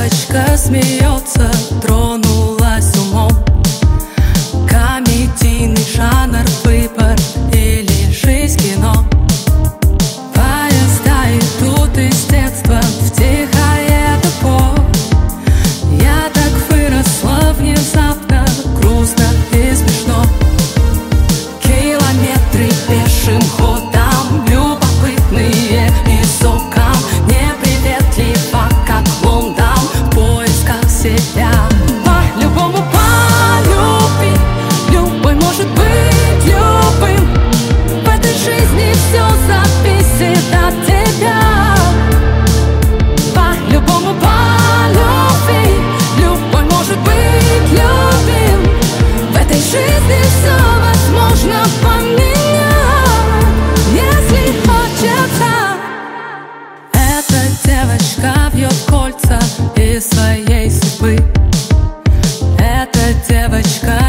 девочка смеется, тронулась умом. Комедийный жанр, выбор или жизнь кино. Поезда идут из детства в тихое депо. Я так выросла внезапно, грустно и смешно. Километры пешим ходом, любопытные из окон, неприветливо, как в Лондон, в поисках себя. По-любому полюби, любой может быть любым. В этой жизни все зависит от тебя. По-любому полюби, любой может быть любим. В этой жизни все возможно поменять, если хочется. Эта девочка вьет кольца из своей судьбы. Эта девочка